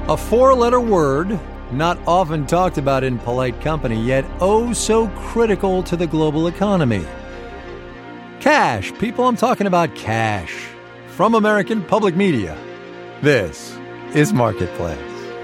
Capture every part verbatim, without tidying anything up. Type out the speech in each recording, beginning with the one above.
A four-letter word, not often talked about in polite company, yet oh so critical to the global economy. Cash. People, I'm talking about cash. From American Public Media, this is Marketplace.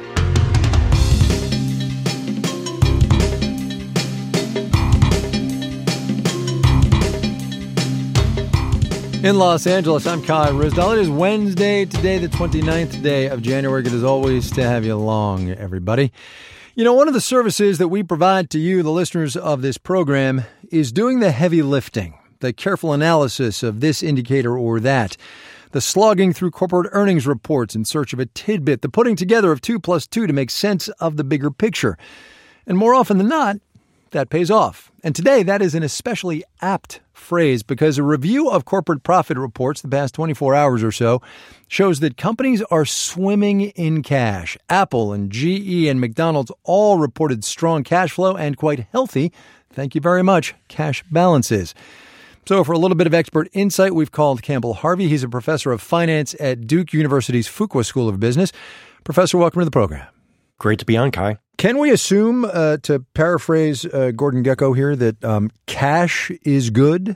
In Los Angeles, I'm Kai Ryssdal. It is Wednesday, today the twenty-ninth day of January. Good as always to have you along, everybody. You know, one of the services that we provide to you, the listeners of this program, is doing the heavy lifting, the careful analysis of this indicator or that, the slogging through corporate earnings reports in search of a tidbit, the putting together of two plus two to make sense of the bigger picture. And more often than not, that pays off. And today, that is an especially apt phrase because a review of corporate profit reports the past twenty-four hours or so shows that companies are swimming in cash. Apple and G E and McDonald's all reported strong cash flow and quite healthy, thank you very much, cash balances. So for a little bit of expert insight, we've called Campbell Harvey. He's a professor of finance at Duke University's Fuqua School of Business. Professor, welcome to the program. Great to be on, Kai. Can we assume, uh, to paraphrase uh, Gordon Gekko here, that um, cash is good?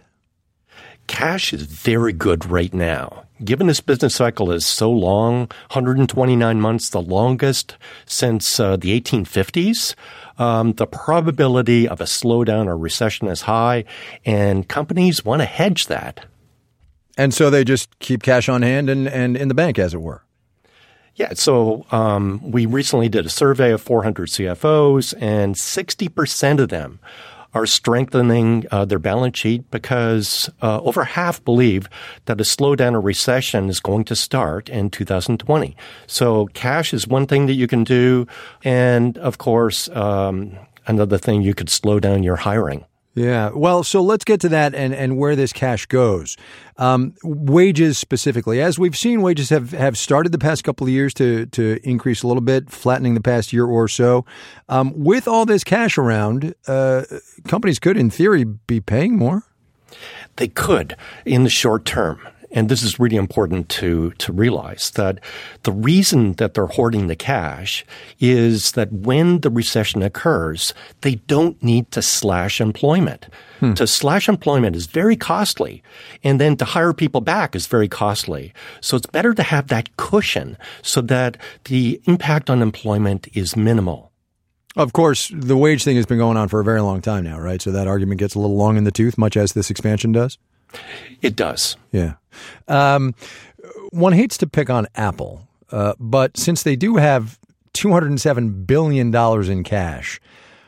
Cash is very good right now. Given this business cycle is so long, one hundred twenty-nine months, the longest since uh, the eighteen fifties, um, the probability of a slowdown or recession is high, and companies want to hedge that. And so they just keep cash on hand and, and in the bank, as it were. Yeah, so um, we recently did a survey of four hundred C F Os, and sixty percent of them are strengthening uh, their balance sheet because uh, over half believe that a slowdown or recession is going to start in two thousand twenty. So cash is one thing that you can do, and of course, um, another thing, you could slow down your hiring. Yeah. Well, so let's get to that and, and where this cash goes. Um, wages specifically. As we've seen, wages have, have started the past couple of years to, to increase a little bit, flattening the past year or so. Um, with all this cash around, uh, companies could, in theory, be paying more. They could in the short term. And this is really important to, to realize that the reason that they're hoarding the cash is that when the recession occurs, they don't need to slash employment. Hmm. To slash employment is very costly. And then to hire people back is very costly. So it's better to have that cushion so that the impact on employment is minimal. Of course, the wage thing has been going on for a very long time now, right? So that argument gets a little long in the tooth, much as this expansion does. It does. Yeah. Um, one hates to pick on Apple, uh, but since they do have two hundred seven billion dollars in cash,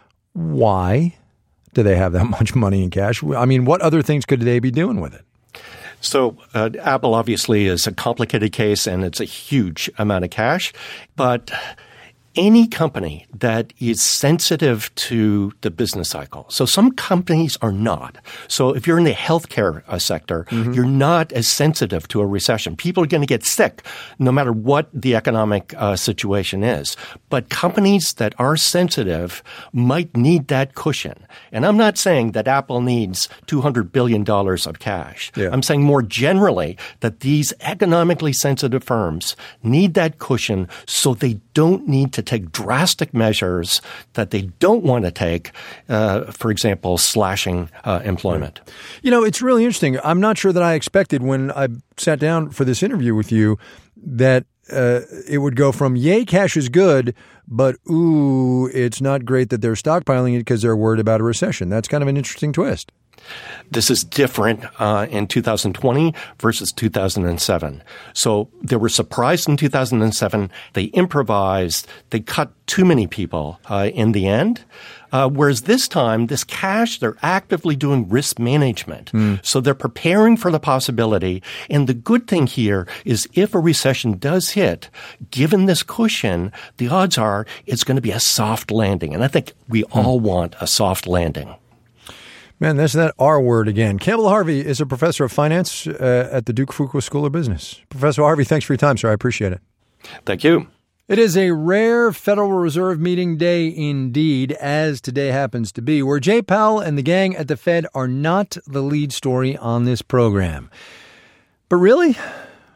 why do they have that much money in cash? I mean, what other things could they be doing with it? So uh, Apple obviously is a complicated case, and it's a huge amount of cash, but any company that is sensitive to the business cycle. So some companies are not. So if you're in the healthcare uh, sector, mm-hmm. you're not as sensitive to a recession. People are going to get sick no matter what the economic uh, situation is. But companies that are sensitive might need that cushion. And I'm not saying that Apple needs two hundred billion dollars of cash. Yeah. I'm saying more generally that these economically sensitive firms need that cushion so they don't need to take drastic measures that they don't want to take, uh, for example, slashing uh, employment. You know, it's really interesting. I'm not sure that I expected when I sat down for this interview with you that uh, it would go from, yay, cash is good, but ooh, it's not great that they're stockpiling it because they're worried about a recession. That's kind of an interesting twist. This is different uh, in two thousand twenty versus two thousand seven. So they were surprised in two thousand seven. They improvised. They cut too many people uh, in the end. Uh, whereas this time, this cash, they're actively doing risk management. Mm. So they're preparing for the possibility. And the good thing here is if a recession does hit, given this cushion, the odds are it's going to be a soft landing. And I think we mm. all want a soft landing. Man, that's that R word again. Campbell Harvey is a professor of finance uh, at the Duke Fuqua School of Business. Professor Harvey, thanks for your time, sir. I appreciate it. Thank you. It is a rare Federal Reserve meeting day indeed, as today happens to be, where Jay Powell and the gang at the Fed are not the lead story on this program. But really,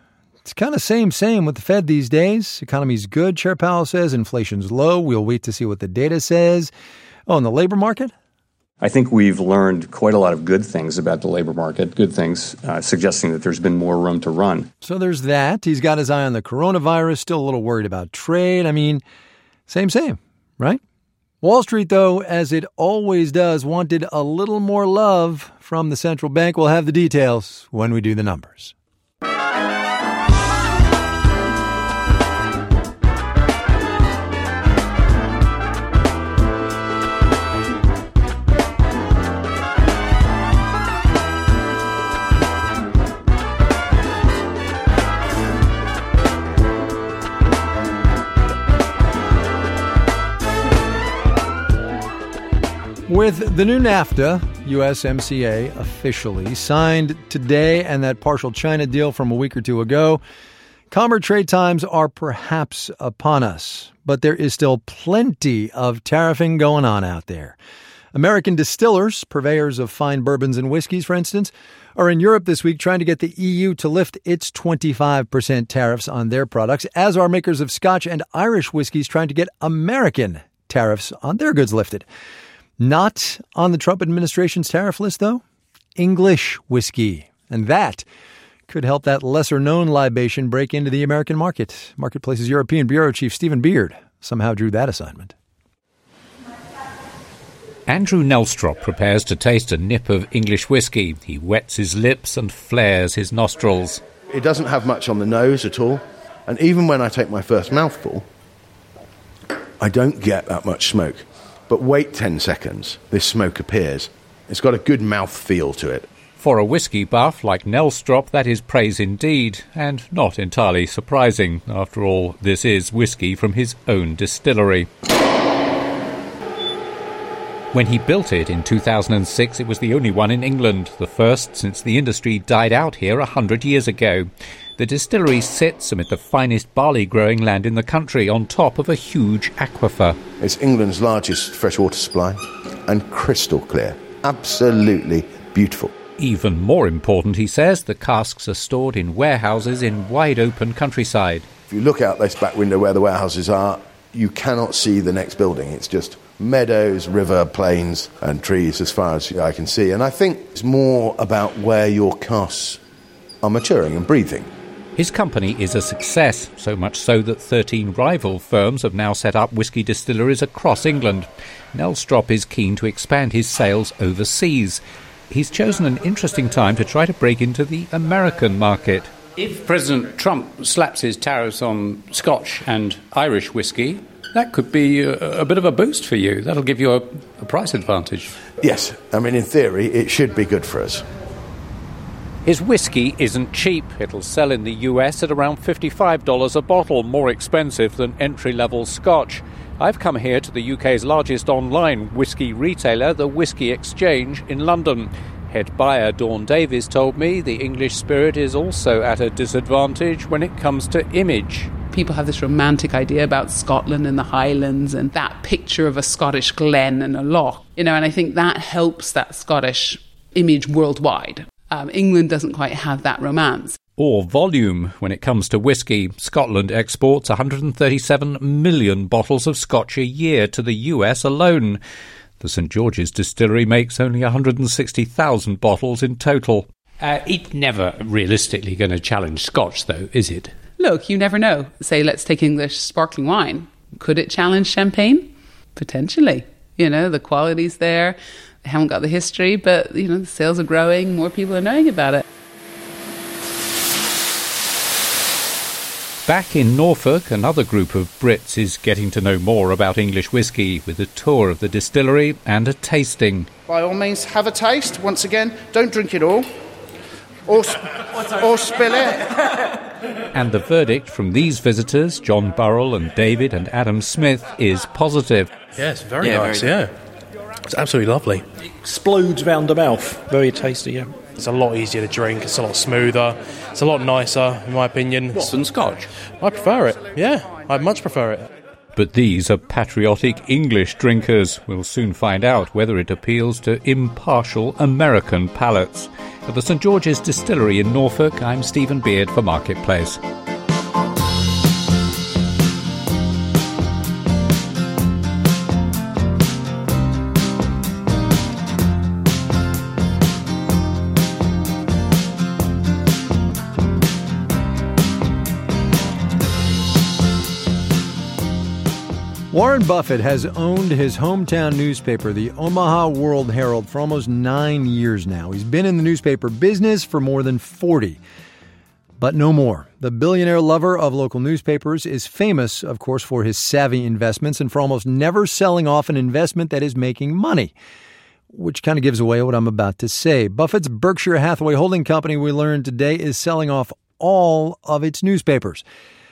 It's kind of same, same with the Fed these days. Economy's good, Chair Powell says. Inflation's low. We'll wait to see what the data says. Oh, and the labor market? I think we've learned quite a lot of good things about the labor market, good things uh, suggesting that there's been more room to run. So there's that. He's got his eye on the coronavirus, still a little worried about trade. I mean, same, same, right? Wall Street, though, as it always does, wanted a little more love from the central bank. We'll have the details when we do the numbers. With the new NAFTA, U S M C A officially signed today and that partial China deal from a week or two ago, calmer trade times are perhaps upon us. But there is still plenty of tariffing going on out there. American distillers, purveyors of fine bourbons and whiskeys, for instance, are in Europe this week trying to get the E U to lift its twenty-five percent tariffs on their products, as are makers of Scotch and Irish whiskeys trying to get American tariffs on their goods lifted. Not on the Trump administration's tariff list, though, English whiskey. And that could help that lesser-known libation break into the American market. Marketplace's European Bureau Chief Stephen Beard somehow drew that assignment. Andrew Nelstrop prepares to taste a nip of English whiskey. He wets his lips and flares his nostrils. It doesn't have much on the nose at all. And even when I take my first mouthful, I don't get that much smoke. But wait ten seconds, this smoke appears. It's got a good mouth feel to it. For a whiskey buff like Nelstrop, that is praise indeed, and not entirely surprising. After all, this is whiskey from his own distillery. When he built it in two thousand six, it was the only one in England, the first since the industry died out here a hundred years ago. The distillery sits amid the finest barley-growing land in the country on top of a huge aquifer. It's England's largest freshwater supply and crystal clear. Absolutely beautiful. Even more important, he says, the casks are stored in warehouses in wide-open countryside. If you look out this back window where the warehouses are, you cannot see the next building. It's just meadows, river, plains and trees as far as I can see. And I think it's more about where your casks are maturing and breathing. His company is a success, so much so that thirteen rival firms have now set up whisky distilleries across England. Nelstrop is keen to expand his sales overseas. He's chosen an interesting time to try to break into the American market. If President Trump slaps his tariffs on Scotch and Irish whisky, that could be a, a bit of a boost for you. That'll give you a, a price advantage. Yes, I mean, in theory, it should be good for us. His whiskey isn't cheap. It'll sell in the U S at around fifty-five dollars a bottle, more expensive than entry-level Scotch. I've come here to the U K's largest online whiskey retailer, the Whiskey Exchange in London. Head buyer Dawn Davies told me the English spirit is also at a disadvantage when it comes to image. People have this romantic idea about Scotland and the Highlands and that picture of a Scottish glen and a loch, you know, and I think that helps that Scottish image worldwide. Um, England doesn't quite have that romance. Or volume when it comes to whiskey. Scotland exports one hundred thirty-seven million bottles of Scotch a year to the U S alone. The Saint George's distillery makes only one hundred sixty thousand bottles in total. Uh, it's never realistically going to challenge Scotch, though, is it? Look, you never know. Say, let's take English sparkling wine. Could it challenge champagne? Potentially. You know, the quality's there. They haven't got the history, but, you know, the sales are growing. More people are knowing about it. Back in Norfolk, another group of Brits is getting to know more about English whiskey with a tour of the distillery and a tasting. By all means, have a taste. Once again, don't drink it all. Or, or spill it. And the verdict from these visitors, John Burrell and David and Adam Smith, is positive. Yes, very yeah, nice, very yeah. It's absolutely lovely. Explodes round the mouth. Very tasty, yeah. It's a lot easier to drink, it's a lot smoother, it's a lot nicer, in my opinion. What, than Scotch? I prefer it, yeah. I much prefer it. But these are patriotic English drinkers. We'll soon find out whether it appeals to impartial American palates. At the Saint George's Distillery in Norfolk, I'm Stephen Beard for Marketplace. Warren Buffett has owned his hometown newspaper, the Omaha World Herald, for almost nine years now. He's been in the newspaper business for more than forty. But no more. The billionaire lover of local newspapers is famous, of course, for his savvy investments and for almost never selling off an investment that is making money, which kind of gives away what I'm about to say. Buffett's Berkshire Hathaway holding company, we learned today, is selling off all of its newspapers.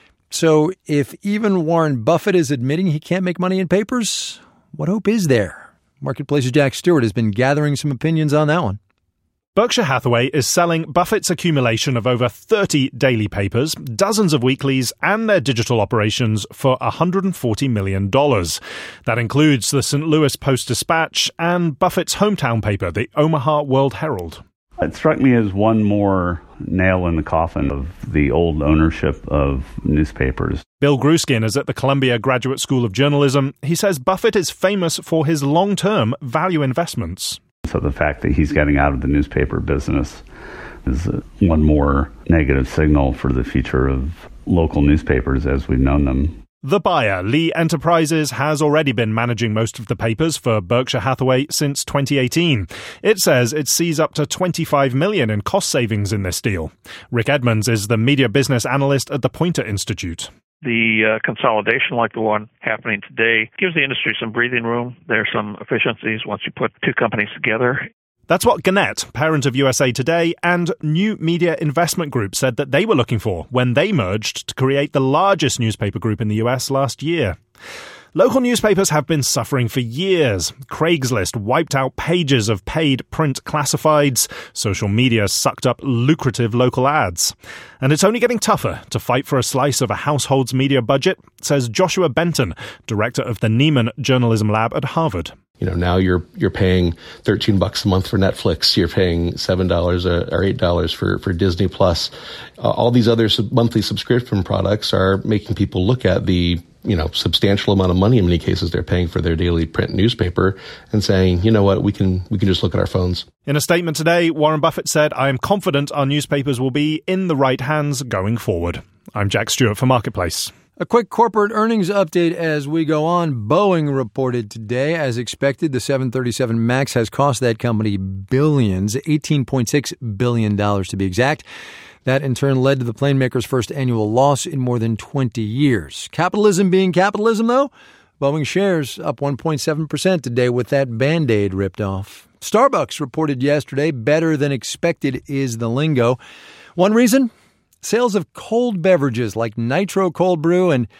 So if even Warren Buffett is admitting he can't make money in papers, what hope is there? Marketplace's Jack Stewart has been gathering some opinions on that one. Berkshire Hathaway is selling Buffett's accumulation of over thirty daily papers, dozens of weeklies, and their digital operations for one hundred forty million dollars. That includes the Saint Louis Post-Dispatch and Buffett's hometown paper, the Omaha World Herald. It struck me as one more nail in the coffin of the old ownership of newspapers. Bill Gruskin is at the Columbia Graduate School of Journalism. He says Buffett is famous for his long-term value investments. So the fact that he's getting out of the newspaper business is one more negative signal for the future of local newspapers as we've known them. The buyer, Lee Enterprises, has already been managing most of the papers for Berkshire Hathaway since twenty eighteen. It says it sees up to twenty-five million dollars in cost savings in this deal. Rick Edmonds is the media business analyst at the Poynter Institute. The uh, consolidation like the one happening today gives the industry some breathing room. There are some efficiencies once you put two companies together. That's what Gannett, parent of U S A Today, and New Media Investment Group said that they were looking for when they merged to create the largest newspaper group in the U S last year. Local newspapers have been suffering for years. Craigslist wiped out pages of paid print classifieds. Social media sucked up lucrative local ads. And it's only getting tougher to fight for a slice of a household's media budget, says Joshua Benton, director of the Nieman Journalism Lab at Harvard. You know, now you're you're paying thirteen bucks a month for Netflix. You're paying seven dollars or eight dollars for for Disney Plus. Uh, all these other sub- monthly subscription products are making people look at the you know substantial amount of money in many cases they're paying for their daily print newspaper and saying, you know what, we can we can just look at our phones. In a statement today, Warren Buffett said, "I am confident our newspapers will be in the right hands going forward." I'm Jack Stewart for Marketplace. A quick corporate earnings update as we go on. Boeing reported today, as expected, the seven thirty-seven MAX has cost that company billions, eighteen point six billion dollars to be exact. That in turn led to the plane maker's first annual loss in more than twenty years. Capitalism being capitalism, though, Boeing shares up one point seven percent today with that Band-Aid ripped off. Starbucks reported yesterday, better than expected is the lingo. One reason? Sales of cold beverages like Nitro Cold Brew and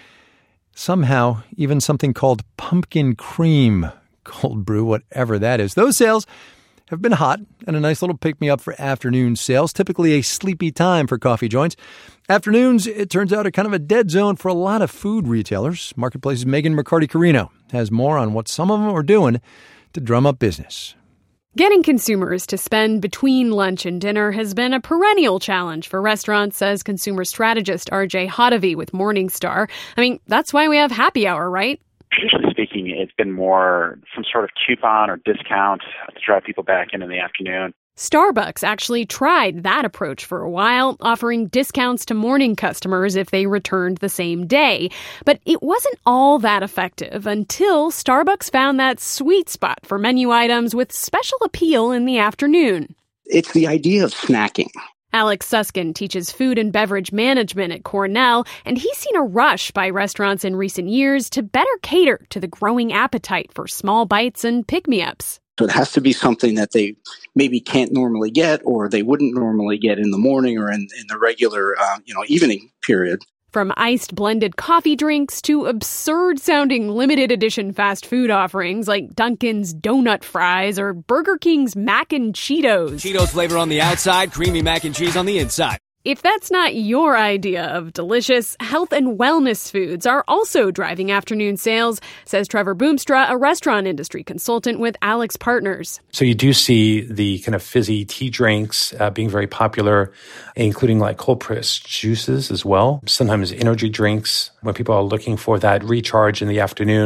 somehow even something called pumpkin cream cold brew, whatever that is. Those sales have been hot and a nice little pick-me-up for afternoon sales, typically a sleepy time for coffee joints. Afternoons, it turns out, are kind of a dead zone for a lot of food retailers. Marketplace's Megan McCarty-Carino has more on what some of them are doing to drum up business. Getting consumers to spend between lunch and dinner has been a perennial challenge for restaurants, says consumer strategist R J Hodavi with Morningstar. I mean, that's why we have happy hour, right? Traditionally speaking, it's been more some sort of coupon or discount to drive people back in in the afternoon. Starbucks actually tried that approach for a while, offering discounts to morning customers if they returned the same day. But it wasn't all that effective until Starbucks found that sweet spot for menu items with special appeal in the afternoon. It's the idea of snacking. Alex Suskin teaches food and beverage management at Cornell, and he's seen a rush by restaurants in recent years to better cater to the growing appetite for small bites and pick-me-ups. So it has to be something that they maybe can't normally get or they wouldn't normally get in the morning or in, in the regular, uh, you know, evening period. From iced blended coffee drinks to absurd-sounding limited edition fast food offerings like Dunkin's Donut Fries or Burger King's Mac and Cheetos. Cheetos flavor on the outside, creamy mac and cheese on the inside. If that's not your idea of delicious, health and wellness foods are also driving afternoon sales, says Trevor Boomstra, a restaurant industry consultant with Alex Partners. So you do see the kind of fizzy tea drinks uh, being very popular, including like cold pressed juices as well. Sometimes energy drinks when people are looking for that recharge in the afternoon.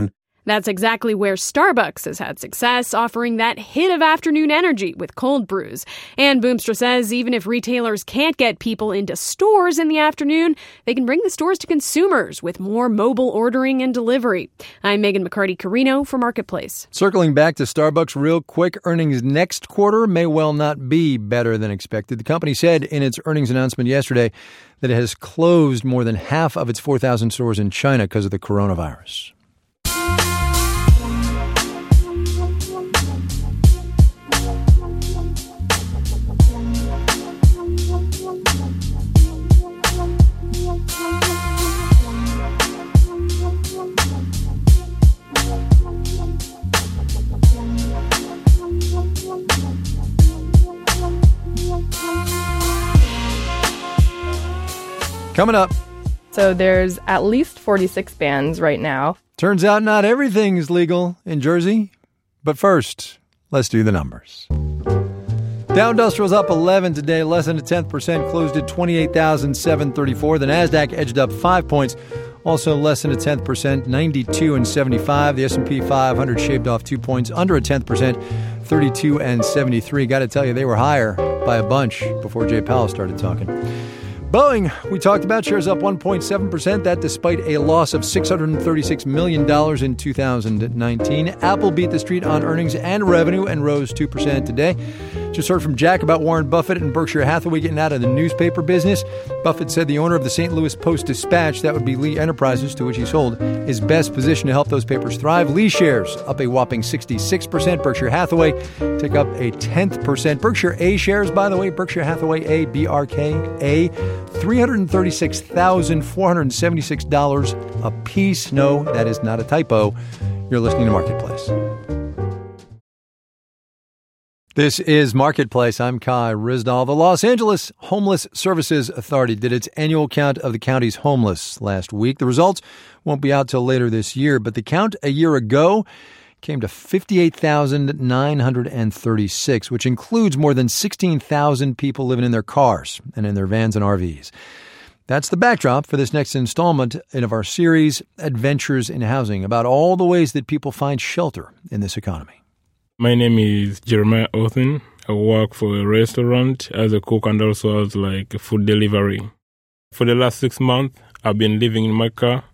That's exactly where Starbucks has had success, offering that hit of afternoon energy with cold brews. And Boomstra says even if retailers can't get people into stores in the afternoon, they can bring the stores to consumers with more mobile ordering and delivery. I'm Megan McCarty-Carino for Marketplace. Circling back to Starbucks real quick, earnings next quarter may well not be better than expected. The company said in its earnings announcement yesterday that it has closed more than half of its four thousand stores in China because of the coronavirus. Coming up. So there's at least forty-six bans right now. Turns out not everything is legal in Jersey. But first, let's do the numbers. Dow Industrial's up eleven today, less than a tenth percent, closed at twenty-eight thousand seven hundred thirty-four. The NASDAQ edged up five points, also less than a tenth percent, ninety-two and seventy-five. The S and P five hundred shaved off two points, under a tenth percent, thirty-two and seventy-three. Got to tell you, they were higher by a bunch before Jay Powell started talking. Boeing, we talked about, shares up one point seven percent. That despite a loss of six hundred thirty-six million dollars in two thousand nineteen. Apple beat the street on earnings and revenue and rose two percent today. Just heard from Jack about Warren Buffett and Berkshire Hathaway getting out of the newspaper business. Buffett said the owner of the Saint Louis Post-Dispatch, that would be Lee Enterprises, to which he sold, is best positioned to help those papers thrive. Lee shares up a whopping sixty-six percent. Berkshire Hathaway take up a tenth percent. Berkshire A shares, by the way, Berkshire Hathaway A, B R K A, three hundred thirty-six thousand four hundred seventy-six dollars a piece. No, that is not a typo. You're listening to Marketplace. This is Marketplace. I'm Kai Ryssdal. The Los Angeles Homeless Services Authority did its annual count of the county's homeless last week. The results won't be out till later this year, but the count a year ago came to fifty-eight thousand nine hundred thirty-six, which includes more than sixteen thousand people living in their cars and in their vans and R Vs. That's the backdrop for this next installment of our series, Adventures in Housing, about all the ways that people find shelter in this economy. My name is Jeremiah Othen. I work for a restaurant as a cook and also as like a food delivery. For the last six months, I've been living in my car.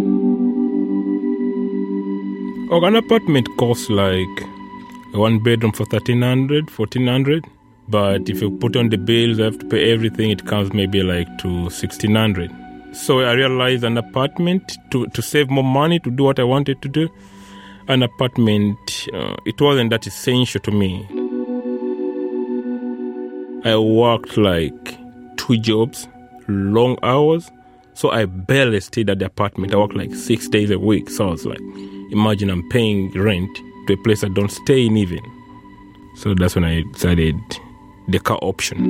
Oh, an apartment costs like a one bedroom for thirteen hundred dollars, fourteen hundred dollars. But if you put on the bills, you have to pay everything, it comes maybe like to sixteen hundred dollars. So I realized an apartment, to, to save more money, to do what I wanted to do, an apartment, uh, it wasn't that essential to me. I worked like two jobs, long hours, so I barely stayed at the apartment. I worked like six days a week, so I was like, imagine I'm paying rent to a place I don't stay in even. So that's when I decided the car option.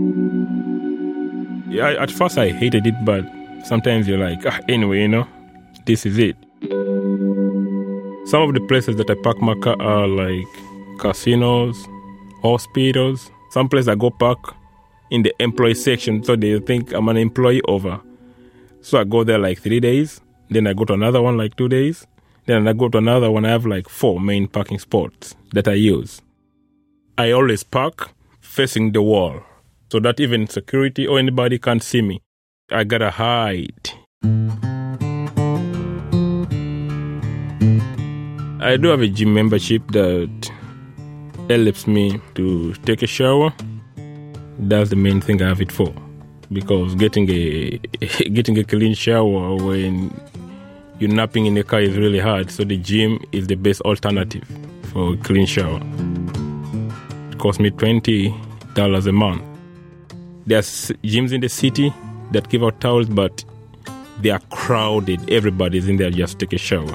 Yeah, at first I hated it, but sometimes you're like, ah, anyway, you know, this is it. Some of the places that I park my car are like casinos, hospitals. Some places I go park in the employee section, so they think I'm an employee over. So I go there like three days, then I go to another one like two days, then I go to another one. I have like four main parking spots that I use. I always park facing the wall so that even security or anybody can't see me. I gotta hide. I do have a gym membership that helps me to take a shower. That's the main thing I have it for. Because getting a getting a clean shower when you're napping in the car is really hard. So the gym is the best alternative for a clean shower. It costs me twenty dollars a month. There's gyms in the city that give out towels, but they are crowded. Everybody's in there just to take a shower.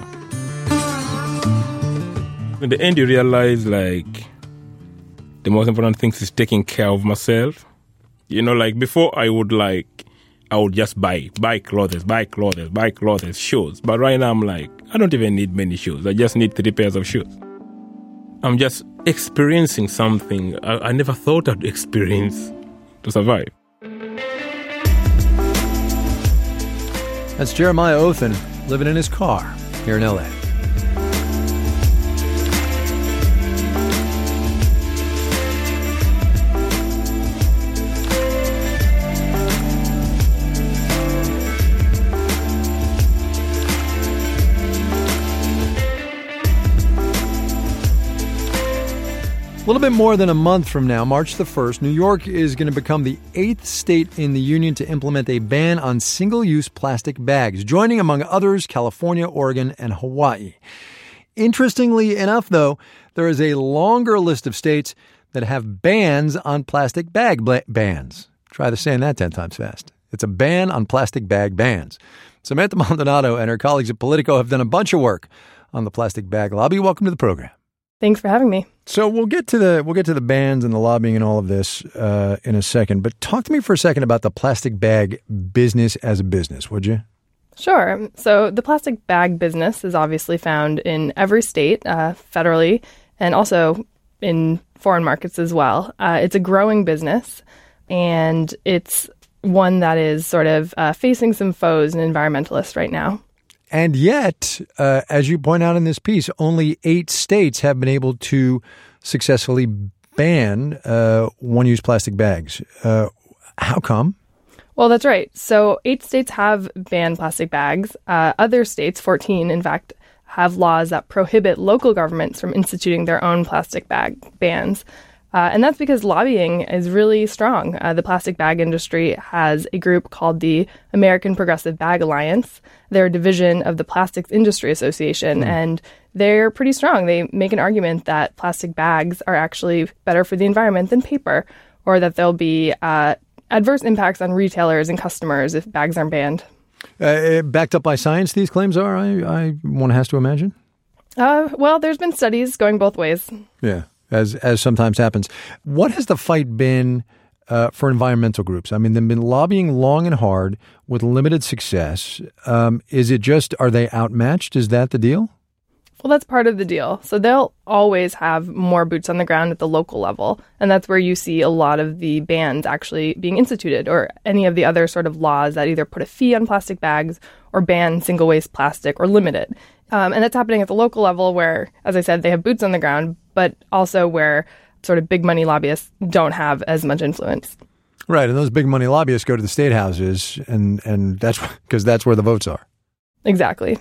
In the end, you realize, like, the most important thing is taking care of myself. You know, like, before I would, like, I would just buy, buy clothes, buy clothes, buy clothes, shoes. But right now, I'm like, I don't even need many shoes. I just need three pairs of shoes. I'm just experiencing something I, I never thought I'd experience to survive. That's Jeremiah Othen living in his car here in L A. A little bit more than a month from now, March the first, New York is going to become the eighth state in the union to implement a ban on single-use plastic bags, joining, among others, California, Oregon, and Hawaii. Interestingly enough, though, there is a longer list of states that have bans on plastic bag bla- bans. Try the saying that ten times fast. It's a ban on plastic bag bans. Samantha Maldonado and her colleagues at Politico have done a bunch of work on the plastic bag lobby. Welcome to the program. Thanks for having me. So we'll get to the we'll get to the bans and the lobbying and all of this uh, in a second. But talk to me for a second about the plastic bag business as a business, would you? Sure. So the plastic bag business is obviously found in every state, uh, federally, and also in foreign markets as well. Uh, it's a growing business, and it's one that is sort of uh, facing some foes and environmentalists right now. And yet, uh, as you point out in this piece, only eight states have been able to successfully ban uh, one-use plastic bags. Uh, how come? Well, that's right. So eight states have banned plastic bags. Uh, other states, fourteen, in fact, have laws that prohibit local governments from instituting their own plastic bag bans. Uh, and that's because lobbying is really strong. Uh, the plastic bag industry has a group called the American Progressive Bag Alliance. They're a division of the Plastics Industry Association, mm. and they're pretty strong. They make an argument that plastic bags are actually better for the environment than paper, or that there'll be uh, adverse impacts on retailers and customers if bags aren't banned. Uh, backed up by science, these claims are, I, I one has to imagine? Uh, well, there's been studies going both ways. Yeah. As as sometimes happens. What has the fight been uh, for environmental groups? I mean, they've been lobbying long and hard with limited success. Um, is it just, are they outmatched? Is that the deal? Well, that's part of the deal. So they'll always have more boots on the ground at the local level. And that's where you see a lot of the bans actually being instituted, or any of the other sort of laws that either put a fee on plastic bags or ban single-waste plastic or limit it. Um, and that's happening at the local level where, as I said, they have boots on the ground, but also where sort of big money lobbyists don't have as much influence. Right. And those big money lobbyists go to the state houses, and, and that's because that's where the votes are. Exactly.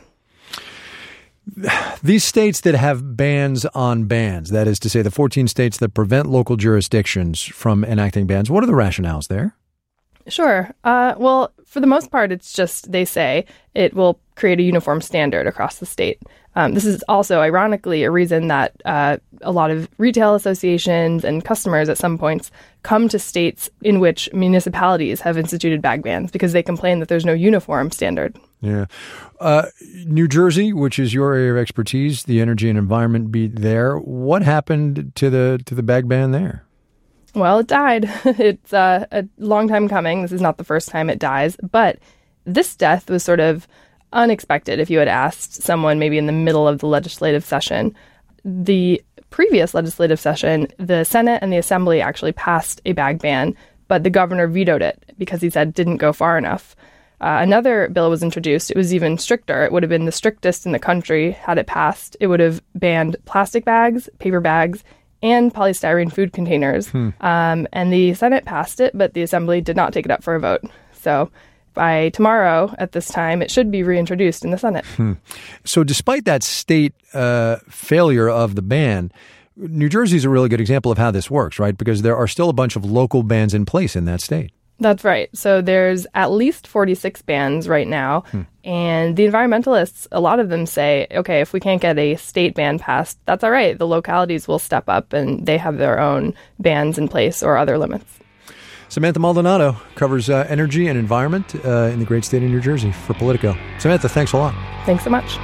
These states that have bans on bans, that is to say the fourteen states that prevent local jurisdictions from enacting bans, what are the rationales there? Sure. Uh, well, for the most part, it's just, they say, it will create a uniform standard across the state. Um, this is also, ironically, a reason that uh, a lot of retail associations and customers at some points come to states in which municipalities have instituted bag bans, because they complain that there's no uniform standard. Yeah. Uh, New Jersey, which is your area of expertise, the energy and environment beat there. What happened to the to the bag ban there? Well, it died. It's uh, a long time coming. This is not the first time it dies. But this death was sort of unexpected if you had asked someone maybe in the middle of the legislative session. The previous legislative session, the Senate and the Assembly actually passed a bag ban, but the governor vetoed it because he said it didn't go far enough. Uh, another bill was introduced. It was even stricter. It would have been the strictest in the country had it passed. It would have banned plastic bags, paper bags, and polystyrene food containers. Hmm. Um, and the Senate passed it, but the Assembly did not take it up for a vote. So by tomorrow at this time, it should be reintroduced in the Senate. Hmm. So despite that state uh, failure of the ban, New Jersey is a really good example of how this works, right? Because there are still a bunch of local bans in place in that state. That's right. So there's at least forty-six bans right now. Hmm. And the environmentalists, a lot of them say, okay, if we can't get a state ban passed, that's all right. The localities will step up and they have their own bans in place or other limits. Samantha Maldonado covers uh, energy and environment uh, in the great state of New Jersey for Politico. Samantha, thanks a lot. Thanks so much.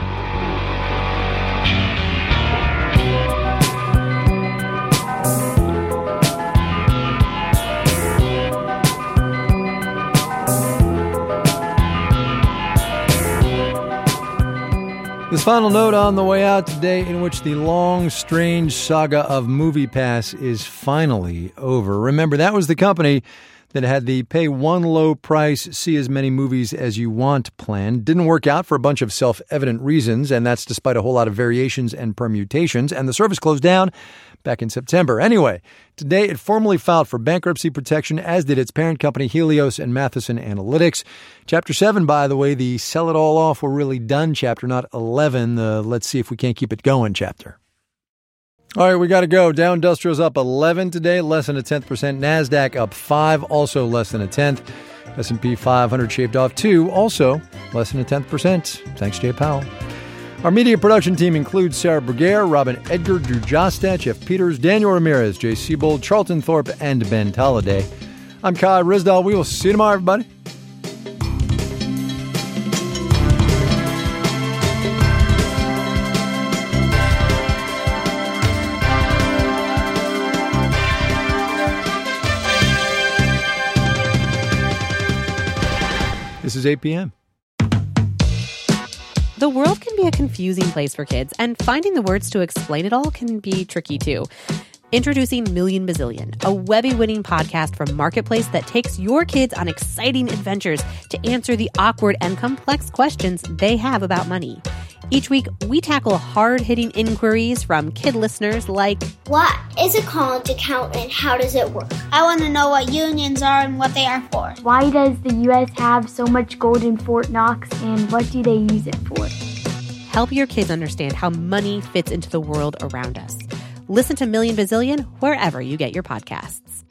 This final note on the way out today, in which the long, strange saga of MoviePass is finally over. Remember, that was the company that had the pay one low price, see as many movies as you want plan. Didn't work out for a bunch of self-evident reasons, and that's despite a whole lot of variations and permutations, and the service closed down back in September. Anyway, today it formally filed for bankruptcy protection, as did its parent company Helios and Matheson Analytics. Chapter seven, by the way, the sell it all off, we're really done chapter, not eleven, the let's see if we can't keep it going chapter. All right, we got to go. Dow Industrials up eleven today, less than a tenth percent. NASDAQ up five, also less than a tenth. S and P five hundred shaved off two, also less than a tenth percent. Thanks, Jay Powell. Our media production team includes Sarah Bruguiere, Robin Edgar, Drew Jostat, Jeff Peters, Daniel Ramirez, Jay Siebold, Charlton Thorpe, and Ben Tolliday. I'm Kai Ryssdal. We will see you tomorrow, everybody. This is eight p.m. The world can be a confusing place for kids, and finding the words to explain it all can be tricky too. Introducing Million Bazillion, a Webby-winning podcast from Marketplace that takes your kids on exciting adventures to answer the awkward and complex questions they have about money. Each week, we tackle hard-hitting inquiries from kid listeners like, what is a college account and how does it work? I want to know what unions are and what they are for. Why does the U S have so much gold in Fort Knox and what do they use it for? Help your kids understand how money fits into the world around us. Listen to Million Bazillion wherever you get your podcasts.